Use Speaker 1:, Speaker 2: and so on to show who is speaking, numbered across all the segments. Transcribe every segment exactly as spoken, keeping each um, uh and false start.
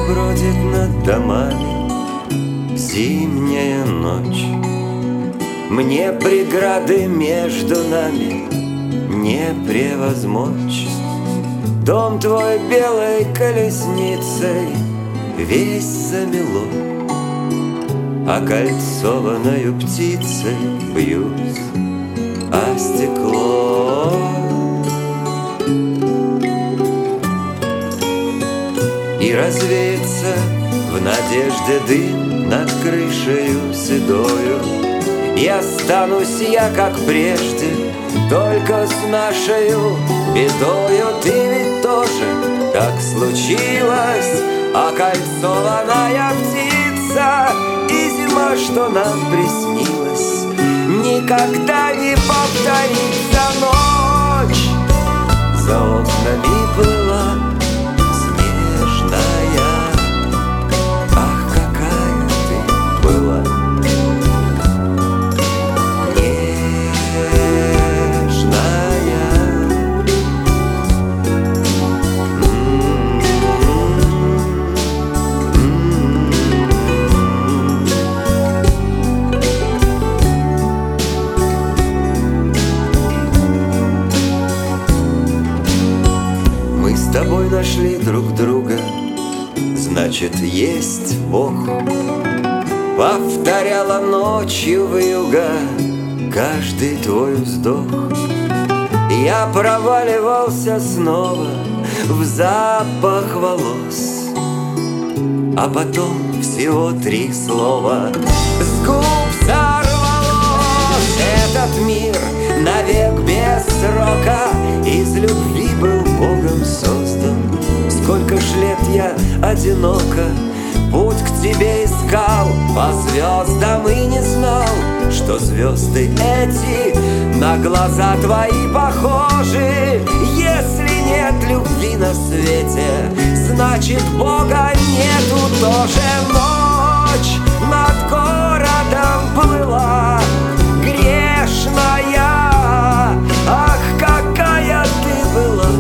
Speaker 1: бродит над домами зимняя ночь. Мне преграды между нами не превозмочь. Дом твой белой колесницей весь замело, окольцованною птицей бьюсь о стекло. И развеется в надежде дым над крышею седою, и останусь я, как прежде, только с нашею бедою. Ты ведь тоже так случилось, окольцованная птица, и зима, что нам приснилась, никогда не повторится. Ночь за окнами плыла снежная. Ах, какая ты была с тобой нашли друг друга, значит, есть Бог. Повторяла ночью вьюга каждый твой вздох. Я проваливался снова в запах волос, а потом всего три слова с губ сорвалось. Этот мир навек без срока из любви был Богом создан. Сколько ж лет я одиноко путь к тебе искал по звездам и не знал, что звезды эти на глаза твои похожи. Если нет любви на свете, значит, Бога нету тоже. Ночь над городом плыла грешная. Ах, какая ты была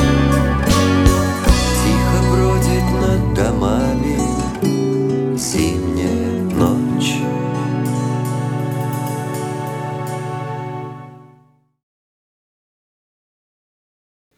Speaker 1: домами.